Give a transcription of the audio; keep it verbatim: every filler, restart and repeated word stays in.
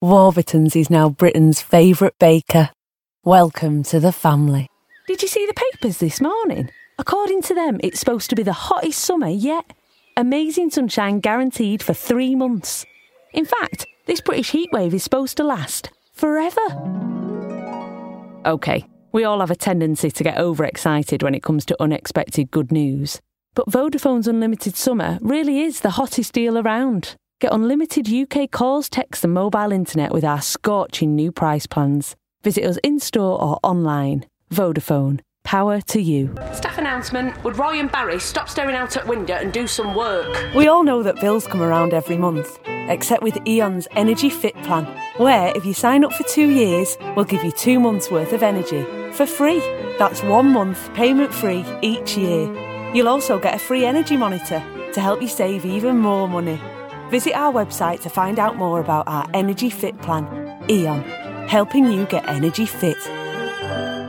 Warburton's is now Britain's favourite baker. Welcome to the family. Did you see the papers this morning? According to them, it's supposed to be the hottest summer yet. Amazing sunshine guaranteed for three months. In fact, this British heatwave is supposed to last forever. OK, we all have a tendency to get overexcited when it comes to unexpected good news. But Vodafone's Unlimited Summer really is the hottest deal around. Get unlimited U K calls, texts and mobile internet with our scorching new price plans. Visit us in-store or online. Vodafone. Power to you. Staff announcement. Would Roy and Barry stop staring out at window and do some work? We all know that bills come around every month, except with E.ON's Energy Fit plan, where if you sign up for two years, we'll give you two months' worth of energy for free. That's one month payment-free each year. You'll also get a free energy monitor to help you save even more money. Visit our website to find out more about our Energy Fit plan. E.ON, helping you get energy fit.